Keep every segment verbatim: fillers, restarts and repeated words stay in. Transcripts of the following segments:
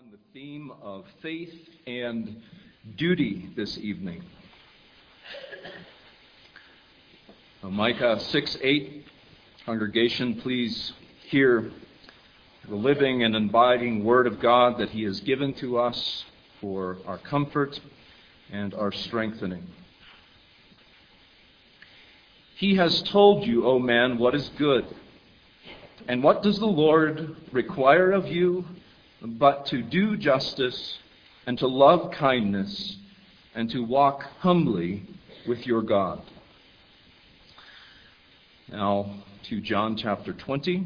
on the theme of faith and duty this evening. Now, Micah six eight, congregation, please hear the living and abiding Word of God that He has given to us for our comfort and our strengthening. He has told you, O man, what is good. And what does the Lord require of you but to do justice and to love kindness and to walk humbly with your God? Now to John chapter twenty,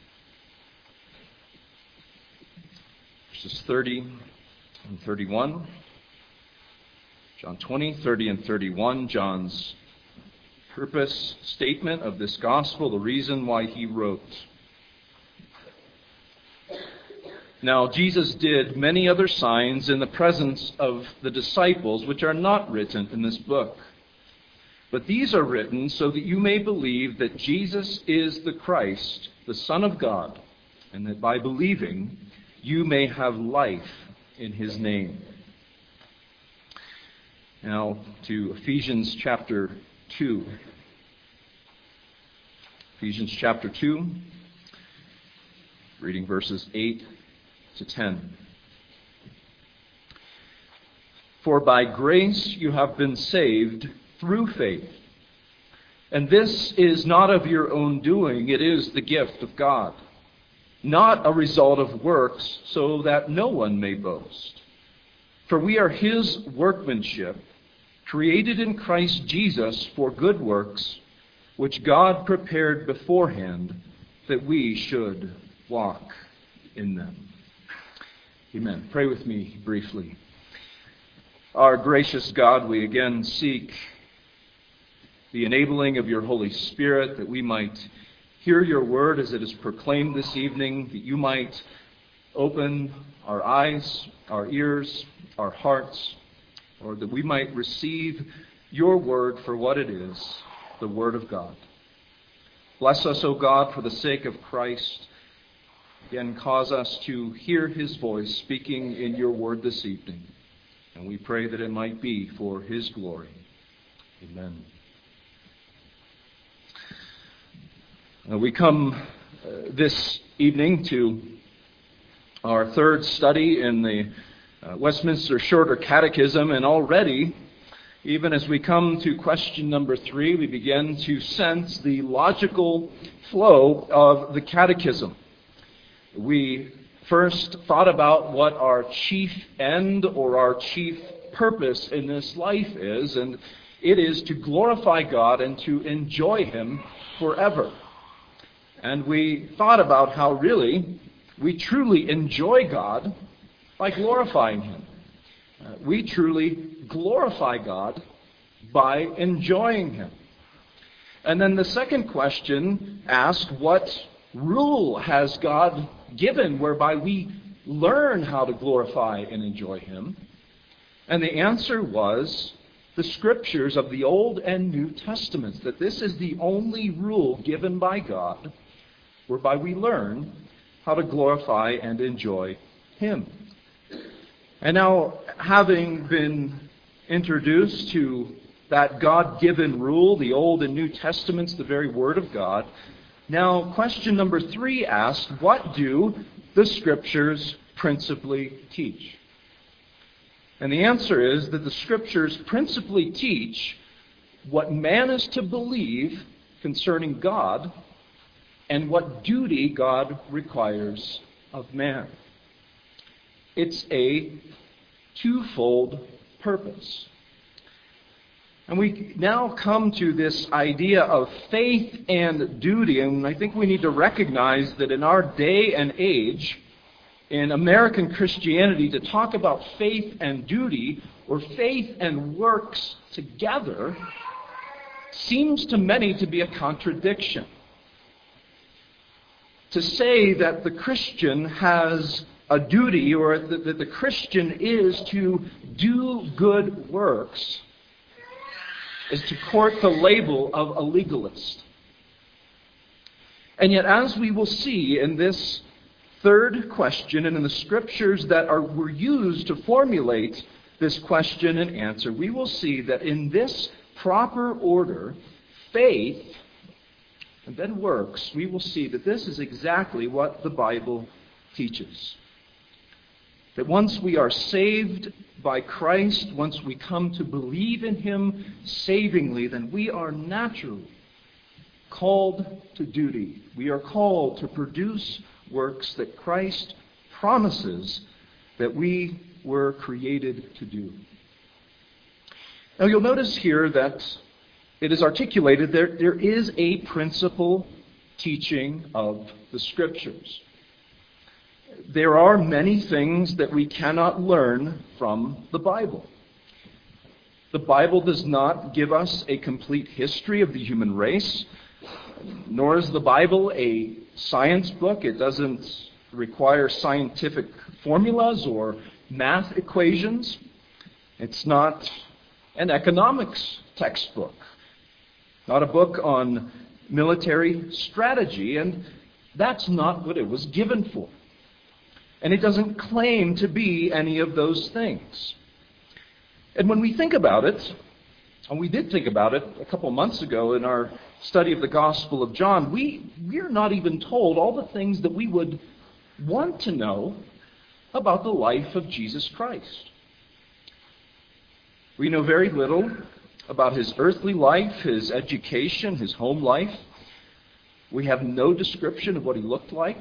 verses thirty and thirty-one. John twenty, thirty and thirty-one, John's purpose statement of this gospel, the reason why he wrote. Now Jesus did many other signs in the presence of the disciples, which are not written in this book. But these are written so that you may believe that Jesus is the Christ, the Son of God, and that by believing you may have life in His name. Now to Ephesians chapter two. Ephesians chapter two, reading verses eight to ten. For by grace you have been saved through faith. And this is not of your own doing, it is the gift of God, not a result of works, so that no one may boast. For we are His workmanship, created in Christ Jesus for good works, which God prepared beforehand that we should walk in them. Amen. Pray with me briefly. Our gracious God, we again seek the enabling of your Holy Spirit that we might hear your word as it is proclaimed this evening, that you might open our eyes, our ears, our hearts, or that we might receive your word for what it is, the Word of God. Bless us, O God, for the sake of Christ. Again, cause us to hear His voice speaking in your word this evening. And we pray that it might be for His glory. Amen. Uh, we come uh, this evening to our third study in the uh, Westminster Shorter Catechism, and already, even as we come to question number three, we begin to sense the logical flow of the Catechism. We first thought about what our chief end or our chief purpose in this life is, and it is to glorify God and to enjoy Him forever. And we thought about how really we truly enjoy God by glorifying Him. Uh, we truly glorify God by enjoying Him. And then the second question asked, what rule has God given whereby we learn how to glorify and enjoy Him? And the answer was the Scriptures of the Old and New Testaments, that this is the only rule given by God whereby we learn how to glorify and enjoy Him. And now, having been introduced to that God-given rule, the Old and New Testaments, the very Word of God, now question number three asks, what do the Scriptures principally teach? And the answer is that the Scriptures principally teach what man is to believe concerning God and what duty God requires of man. It's a twofold purpose. And we now come to this idea of faith and duty, and I think we need to recognize that in our day and age, in American Christianity, to talk about faith and duty, or faith and works together, seems to many to be a contradiction. To say that the Christian has a duty, or that the, the Christian is to do good works, is to court the label of a legalist. And yet, as we will see in this third question, and in the scriptures that are were used to formulate this question and answer, we will see that in this proper order, faith and then works, we will see that this is exactly what the Bible teaches. That once we are saved by Christ, once we come to believe in Him savingly, then we are naturally called to duty. We are called to produce works that Christ promises that we were created to do. Now you'll notice here that it is articulated there, there is a principal teaching of the Scriptures. There are many things that we cannot learn from the Bible. The Bible does not give us a complete history of the human race, nor is the Bible a science book. It doesn't require scientific formulas or math equations. It's not an economics textbook, not a book on military strategy, and that's not what it was given for. And it doesn't claim to be any of those things. And when we think about it, and we did think about it a couple months ago in our study of the Gospel of John, we, we're not even told all the things that we would want to know about the life of Jesus Christ. We know very little about His earthly life, His education, His home life. We have no description of what He looked like.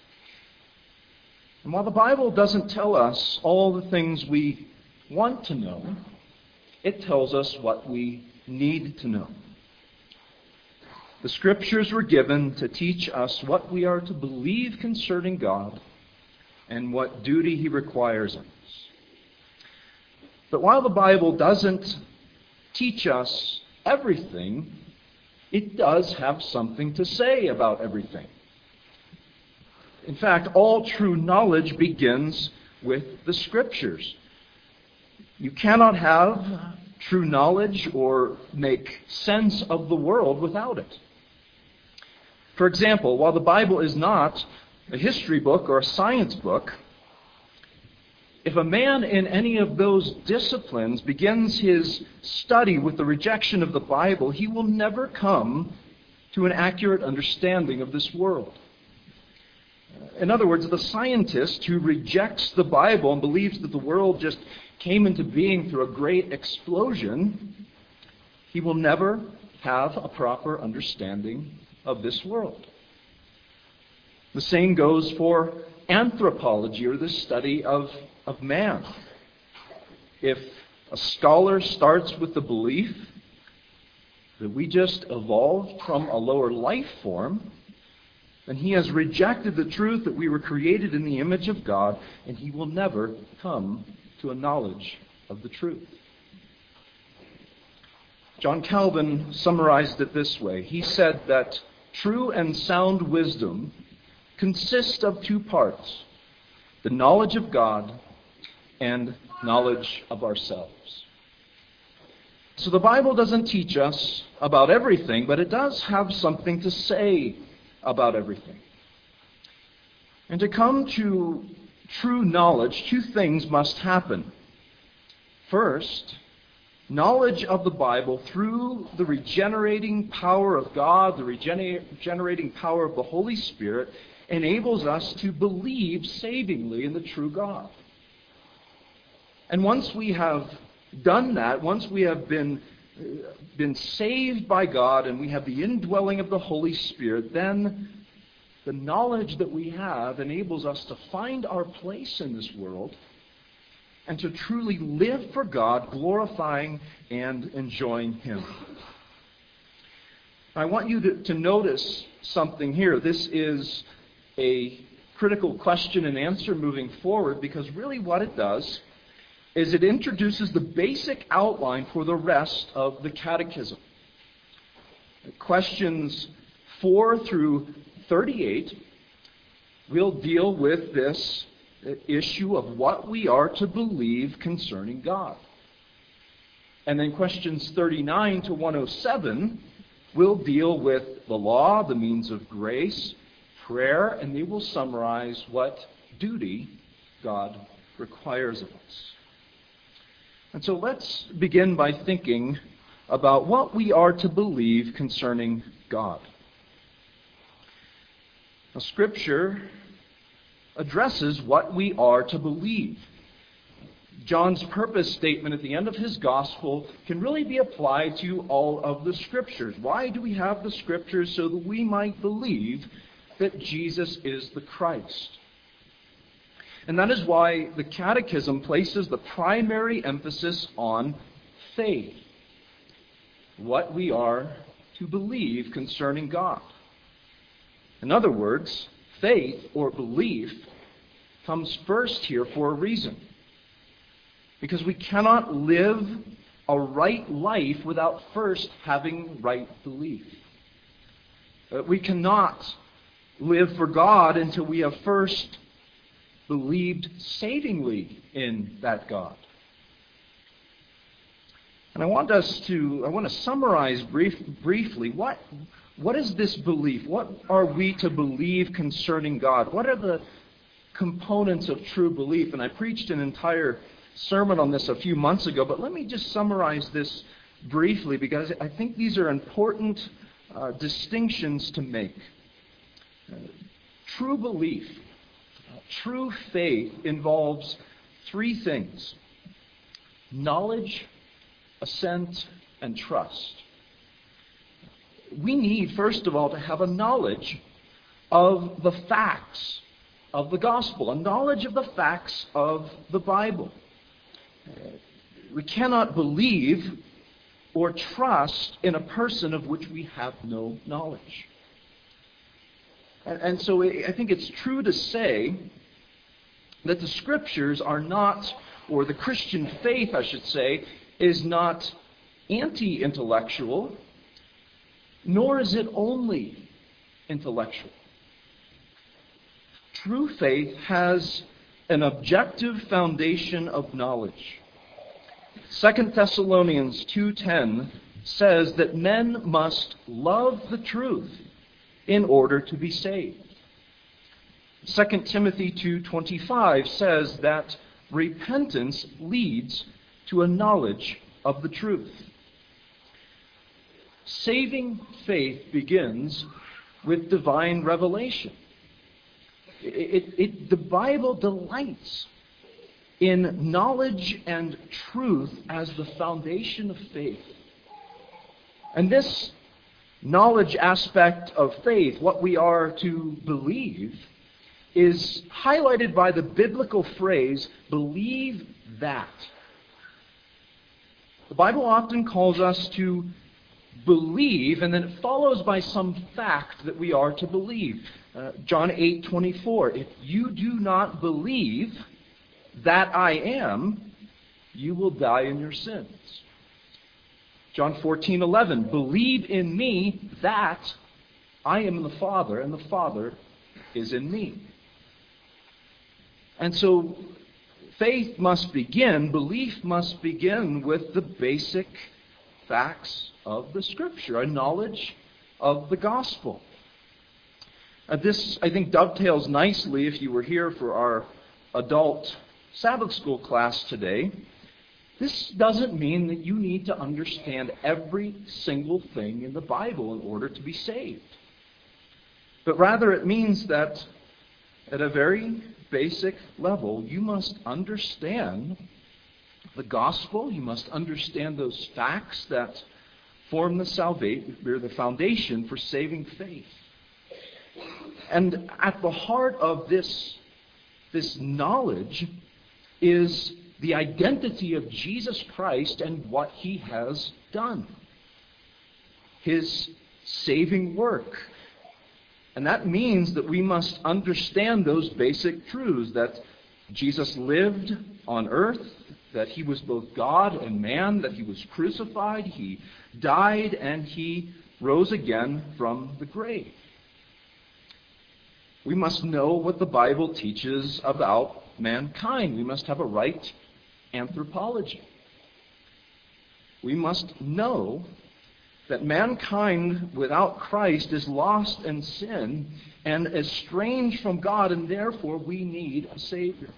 And while the Bible doesn't tell us all the things we want to know, it tells us what we need to know. The Scriptures were given to teach us what we are to believe concerning God and what duty He requires of us. But while the Bible doesn't teach us everything, it does have something to say about everything. In fact, all true knowledge begins with the Scriptures. You cannot have true knowledge or make sense of the world without it. For example, while the Bible is not a history book or a science book, if a man in any of those disciplines begins his study with the rejection of the Bible, he will never come to an accurate understanding of this world. In other words, the scientist who rejects the Bible and believes that the world just came into being through a great explosion, he will never have a proper understanding of this world. The same goes for anthropology, or the study of, of man. If a scholar starts with the belief that we just evolved from a lower life form, then he has rejected the truth that we were created in the image of God, and he will never come to a knowledge of the truth. John Calvin summarized it this way. He said that true and sound wisdom consists of two parts: the knowledge of God and knowledge of ourselves. So the Bible doesn't teach us about everything, but it does have something to say about everything. And to come to true knowledge, two things must happen. First, knowledge of the Bible through the regenerating power of God, the regenerating power of the Holy Spirit, enables us to believe savingly in the true God. And once we have done that, once we have been been saved by God and we have the indwelling of the Holy Spirit, then the knowledge that we have enables us to find our place in this world and to truly live for God, glorifying and enjoying Him. I want you to, to notice something here. This is a critical question and answer moving forward, because really what it does is it introduces the basic outline for the rest of the catechism. Questions four through thirty-eight will deal with this issue of what we are to believe concerning God. And then questions thirty-nine to one oh seven will deal with the law, the means of grace, prayer, and they will summarize what duty God requires of us. And so let's begin by thinking about what we are to believe concerning God. Now, Scripture addresses what we are to believe. John's purpose statement at the end of his gospel can really be applied to all of the Scriptures. Why do we have the Scriptures? So that we might believe that Jesus is the Christ. And that is why the Catechism places the primary emphasis on faith. What we are to believe concerning God. In other words, faith or belief comes first here for a reason. Because we cannot live a right life without first having right belief. We cannot live for God until we have first believed savingly in that God. And I want us to, I want to summarize brief, briefly what, what is this belief? What are we to believe concerning God? What are the components of true belief? And I preached an entire sermon on this a few months ago, but let me just summarize this briefly because I think these are important uh, distinctions to make. Uh, true belief, uh, true faith involves three things: knowledge, assent, and trust. We need, first of all, to have a knowledge of the facts of the gospel, a knowledge of the facts of the Bible. We cannot believe or trust in a person of which we have no knowledge. And, and so I think it's true to say that the Scriptures are not, or the Christian faith, I should say, is not anti-intellectual, nor is it only intellectual. True faith has an objective foundation of knowledge. Second Thessalonians two ten says that men must love the truth in order to be saved. Second Timothy two twenty-five says that repentance leads to a knowledge of the truth. Saving faith begins with divine revelation. It, it, it, the Bible delights in knowledge and truth as the foundation of faith. And this knowledge aspect of faith, what we are to believe, is highlighted by the biblical phrase, believe that. The Bible often calls us to believe, and then it follows by some fact that we are to believe. Uh, John eight twenty-four, if you do not believe that I am, you will die in your sins. John fourteen eleven, believe in me that I am in the Father, and the Father is in me. And so faith must begin, belief must begin with the basic facts of the Scripture, a knowledge of the gospel. Uh, this, I think, dovetails nicely, if you were here for our adult Sabbath school class today. This doesn't mean that you need to understand every single thing in the Bible in order to be saved. But rather it means that at a very basic level, you must understand the gospel. You must understand those facts that form the salvation, or the foundation for saving faith. And at the heart of this, this knowledge is the identity of Jesus Christ and what He has done. His saving work. And that means that we must understand those basic truths, that Jesus lived on earth, that He was both God and man, that He was crucified, He died, and He rose again from the grave. We must know what the Bible teaches about mankind. We must have a right anthropology. We must know that mankind without Christ is lost in sin and estranged from God, and therefore we need a Savior.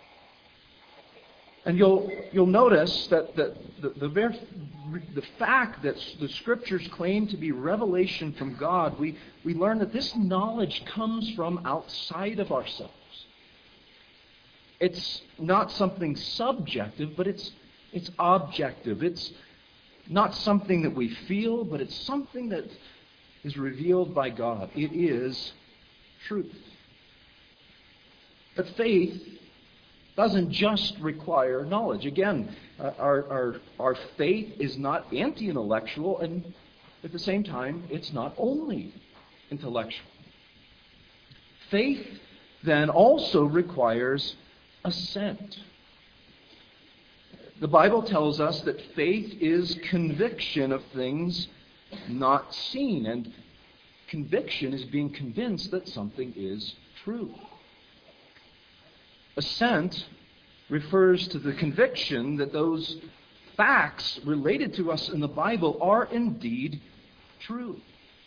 And you'll you'll notice that the the, the, very, the fact that the Scriptures claim to be revelation from God, we, we learn that this knowledge comes from outside of ourselves. It's not something subjective, but it's it's objective. It's not something that we feel, but it's something that is revealed by God. It is truth. But faith doesn't just require knowledge. Again, uh, our, our, our faith is not anti-intellectual, and at the same time, it's not only intellectual. Faith then also requires assent. The Bible tells us that faith is conviction of things not seen, and conviction is being convinced that something is true. Assent refers to the conviction that those facts related to us in the Bible are indeed true.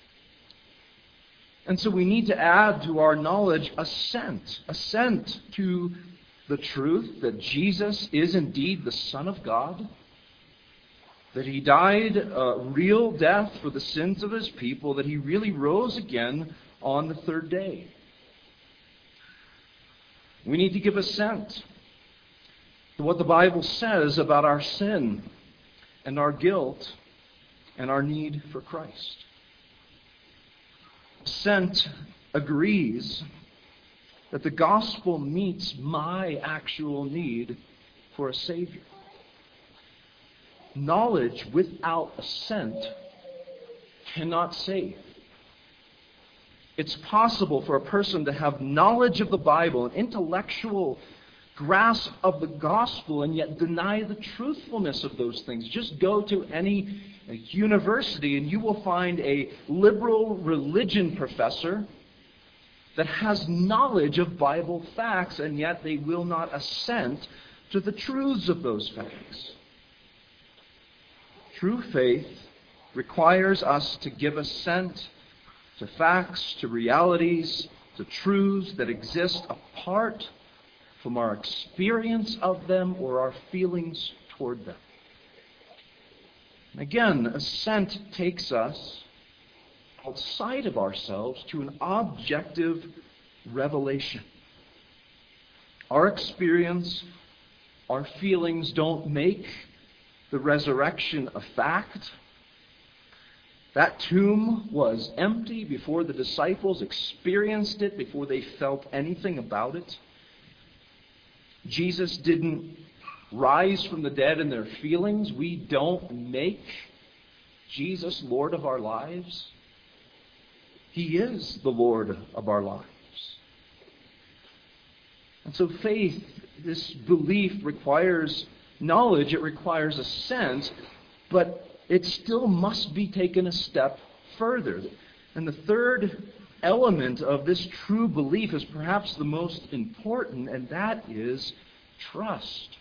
And so we need to add to our knowledge assent, assent to the truth that Jesus is indeed the Son of God, that He died a real death for the sins of His people, that He really rose again on the third day. We need to give assent to what the Bible says about our sin and our guilt and our need for Christ. Assent agrees that the gospel meets my actual need for a Savior. Knowledge without assent cannot save. It's possible for a person to have knowledge of the Bible, an intellectual grasp of the gospel, and yet deny the truthfulness of those things. Just go to any university and you will find a liberal religion professor that has knowledge of Bible facts, and yet they will not assent to the truths of those facts. True faith requires us to give assent to facts, to realities, to truths that exist apart from our experience of them or our feelings toward them. Again, assent takes us outside of ourselves to an objective revelation. Our experience, our feelings don't make the resurrection a fact. That tomb was empty before the disciples experienced it, before they felt anything about it. Jesus didn't rise from the dead in their feelings. We don't make Jesus Lord of our lives. He is the Lord of our lives. And so faith, this belief, requires knowledge. It requires assent, but it still must be taken a step further. And the third element of this true belief is perhaps the most important, and that is trust.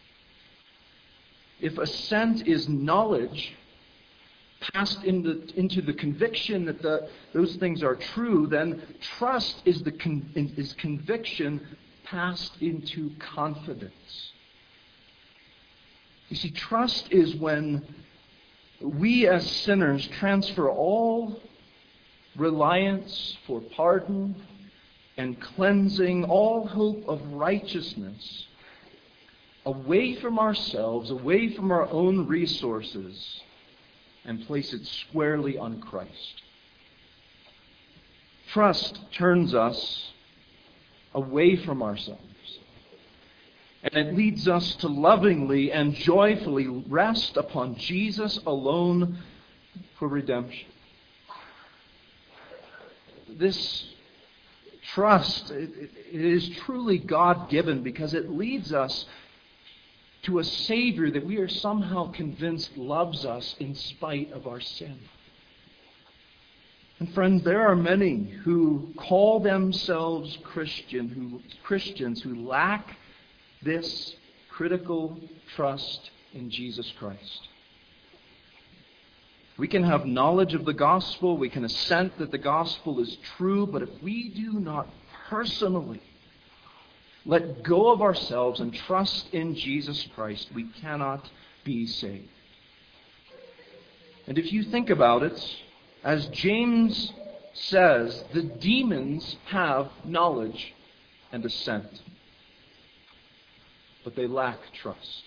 If assent is knowledge passed into, into the conviction that the, those things are true, then trust is, the con, is conviction passed into confidence. You see, trust is when we as sinners transfer all reliance for pardon and cleansing, all hope of righteousness, away from ourselves, away from our own resources, and place it squarely on Christ. Trust turns us away from ourselves, and it leads us to lovingly and joyfully rest upon Jesus alone for redemption. This trust, it, it is truly God-given because it leads us to a Savior that we are somehow convinced loves us in spite of our sin. And friends, there are many who call themselves Christian, who, Christians who lack this critical trust in Jesus Christ. We can have knowledge of the gospel, we can assent that the gospel is true, but if we do not personally let go of ourselves and trust in Jesus Christ, we cannot be saved. And if you think about it, as James says, the demons have knowledge and assent, but they lack trust.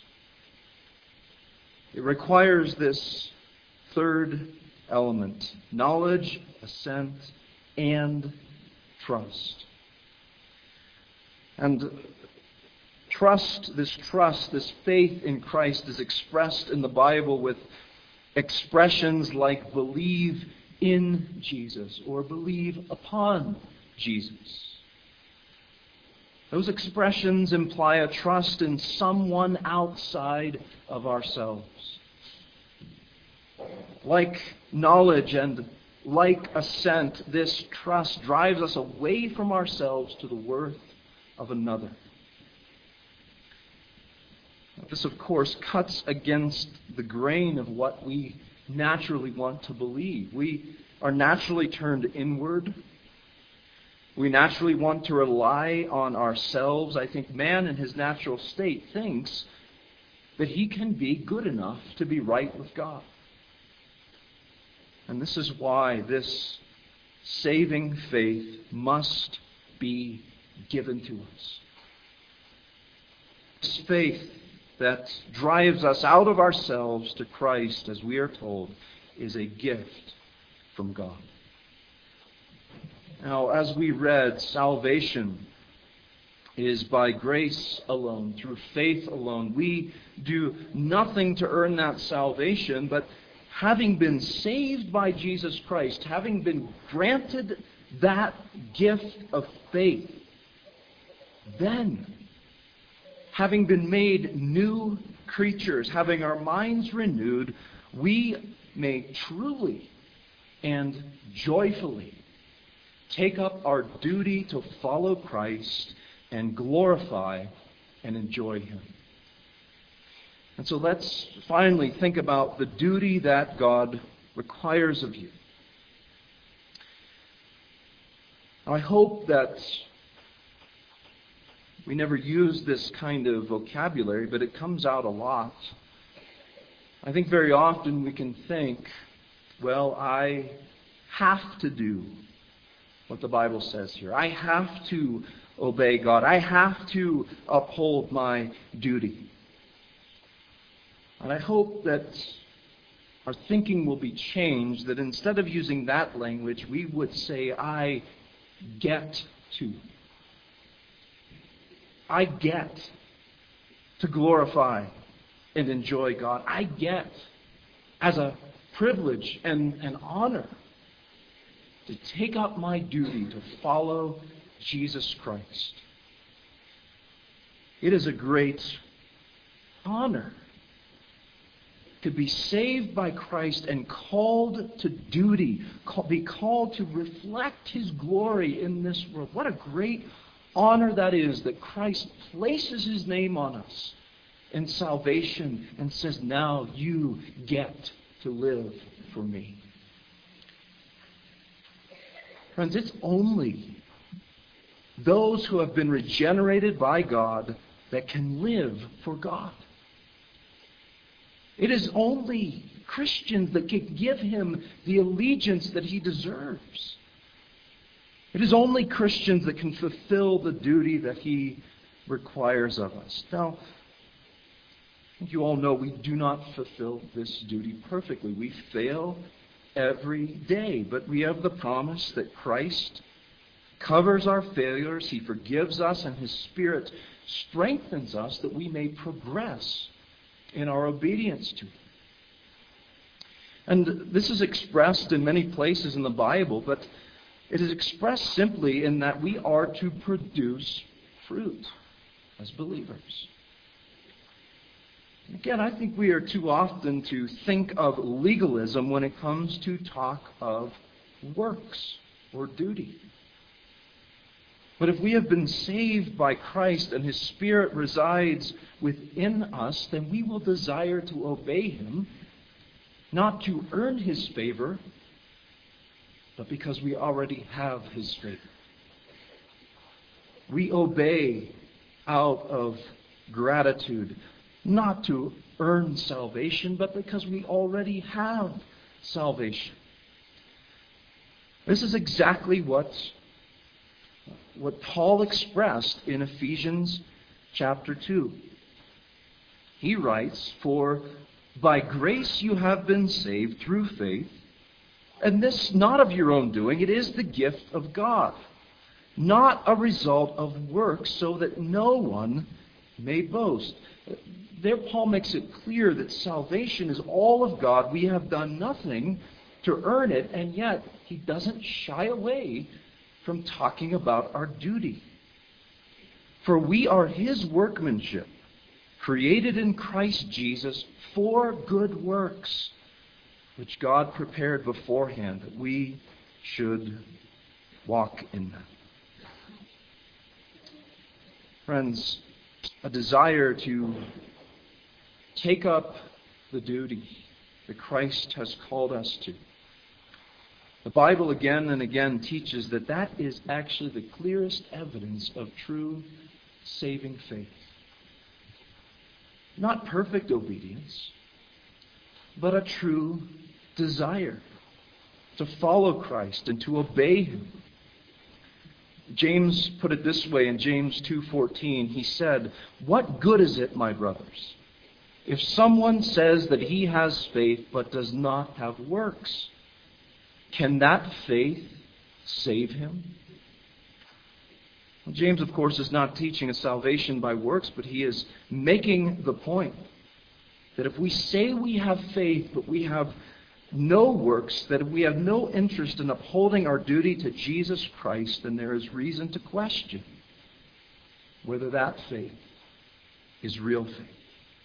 It requires this third element: knowledge, assent, and trust. And trust, this trust, this faith in Christ is expressed in the Bible with expressions like believe in Jesus or believe upon Jesus. Those expressions imply a trust in someone outside of ourselves. Like knowledge and like assent, this trust drives us away from ourselves to the worth of another. This, of course, cuts against the grain of what we naturally want to believe. We are naturally turned inward. We naturally want to rely on ourselves. I think man in his natural state thinks that he can be good enough to be right with God. And this is why this saving faith must be given to us. This faith that drives us out of ourselves to Christ, as we are told, is a gift from God. Now, as we read, salvation is by grace alone, through faith alone. We do nothing to earn that salvation, but having been saved by Jesus Christ, having been granted that gift of faith, then, having been made new creatures, having our minds renewed, we may truly and joyfully take up our duty to follow Christ and glorify and enjoy Him. And so let's finally think about the duty that God requires of you. I hope that we never use this kind of vocabulary, but it comes out a lot. I think very often we can think, well, I have to do what the Bible says here. I have to obey God. I have to uphold my duty. And I hope that our thinking will be changed, that instead of using that language, we would say, I get to. I get to glorify and enjoy God. I get, as a privilege and an honor, to take up my duty to follow Jesus Christ. It is a great honor to be saved by Christ and called to duty, be called to reflect His glory in this world. What a great honor that is, that Christ places His name on us in salvation and says, now you get to live for me. Friends, it's only those who have been regenerated by God that can live for God. It is only Christians that can give Him the allegiance that He deserves. It is only Christians that can fulfill the duty that He requires of us. Now, I think you all know we do not fulfill this duty perfectly. We fail every day, but we have the promise that Christ covers our failures, He forgives us, and His Spirit strengthens us that we may progress in our obedience to Him. And this is expressed in many places in the Bible, but it is expressed simply in that we are to produce fruit as believers. Again, I think we are too often to think of legalism when it comes to talk of works or duty. But if we have been saved by Christ and His Spirit resides within us, then we will desire to obey Him, not to earn His favor, but because we already have His favor. We obey out of gratitude, not to earn salvation, but because we already have salvation. This is exactly what, what Paul expressed in Ephesians chapter two. He writes, "For by grace you have been saved through faith, and this not of your own doing, it is the gift of God, not a result of works, so that no one may boast." There Paul makes it clear that salvation is all of God. We have done nothing to earn it, and yet he doesn't shy away from talking about our duty. For we are His workmanship, created in Christ Jesus for good works, which God prepared beforehand that we should walk in them. Friends, a desire to take up the duty that Christ has called us to. The Bible again and again teaches that that is actually the clearest evidence of true saving faith. Not perfect obedience, but a true desire to follow Christ and to obey Him. James put it this way in James two fourteen. He said, "What good is it, my brothers, if someone says that he has faith but does not have works? Can that faith save him?" Well, James, of course, is not teaching a salvation by works, but he is making the point that if we say we have faith but we have no works, that if we have no interest in upholding our duty to Jesus Christ, then there is reason to question whether that faith is real faith.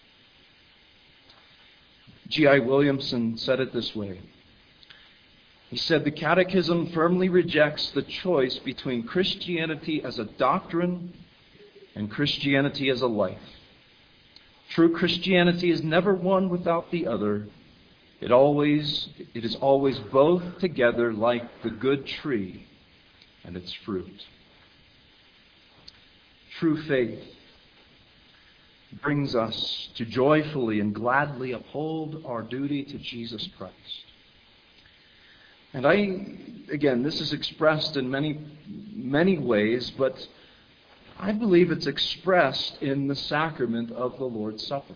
G I Williamson said it this way. He said, "The Catechism firmly rejects the choice between Christianity as a doctrine and Christianity as a life. True Christianity is never one without the other. It always, it is always both together, like the good tree and its fruit." True faith brings us to joyfully and gladly uphold our duty to Jesus Christ. And I, again, this is expressed in many, many ways, but I believe it's expressed in the sacrament of the Lord's Supper.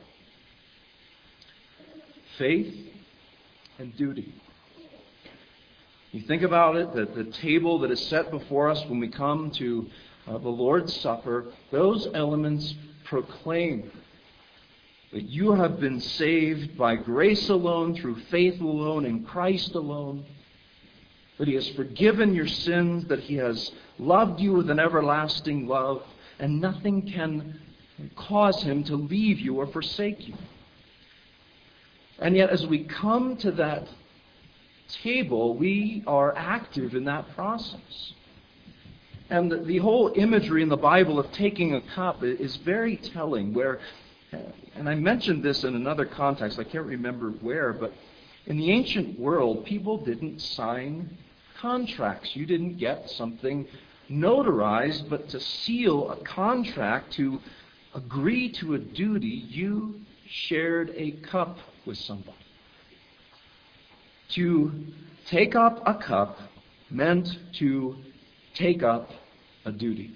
Faith and duty. You think about it, that the table that is set before us when we come to uh, the Lord's Supper, those elements proclaim that you have been saved by grace alone, through faith alone, in Christ alone, that He has forgiven your sins, that He has loved you with an everlasting love, and nothing can cause Him to leave you or forsake you. And yet, as we come to that table, we are active in that process. And the, the whole imagery in the Bible of taking a cup is very telling, where, and I mentioned this in another context, I can't remember where, but in the ancient world, people didn't sign contracts. You didn't get something notarized, but to seal a contract, to agree to a duty, you shared a cup with somebody. To take up a cup meant to take up a duty.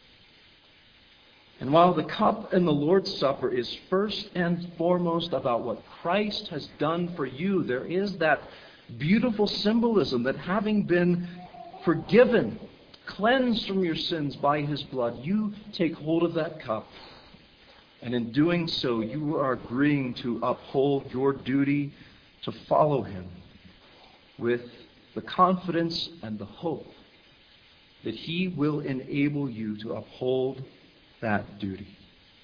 And while the cup in the Lord's Supper is first and foremost about what Christ has done for you, there is that beautiful symbolism that having been forgiven, cleansed from your sins by His blood, you take hold of that cup. And in doing so, you are agreeing to uphold your duty to follow Him with the confidence and the hope that He will enable you to uphold that duty.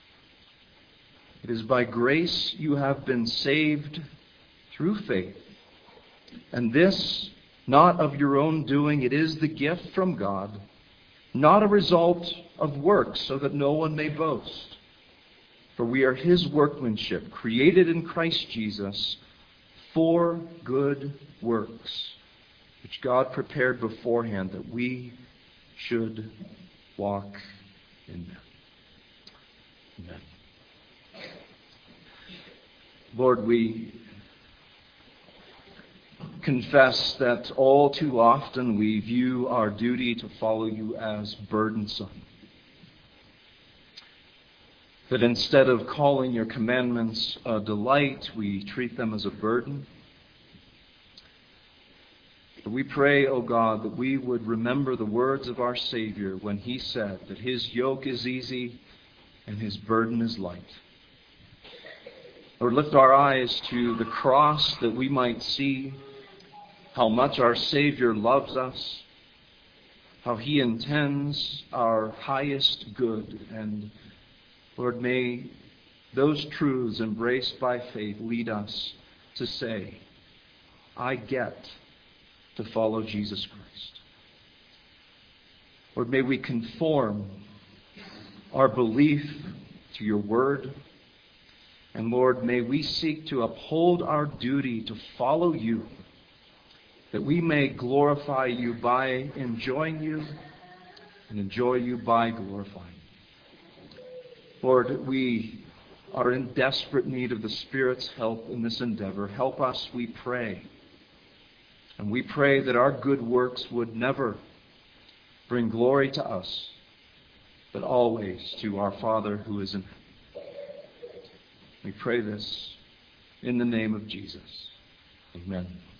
It is by grace you have been saved through faith. And this, not of your own doing, it is the gift from God, not a result of works, so that no one may boast. For we are His workmanship, created in Christ Jesus for good works, which God prepared beforehand that we should walk in them. Amen. Lord, we confess that all too often we view our duty to follow you as burdensome. That instead of calling your commandments a delight, we treat them as a burden. We pray, O God, that we would remember the words of our Savior when he said that his yoke is easy and his burden is light. Lord, lift our eyes to the cross that we might see how much our Savior loves us, how he intends our highest good. And Lord, may those truths embraced by faith lead us to say, I get to follow Jesus Christ. Lord, may we conform our belief to your word. And Lord, may we seek to uphold our duty to follow you, that we may glorify you by enjoying you and enjoy you by glorifying you. Lord, we are in desperate need of the Spirit's help in this endeavor. Help us, we pray. And we pray that our good works would never bring glory to us, but always to our Father who is in heaven. We pray this in the name of Jesus. Amen.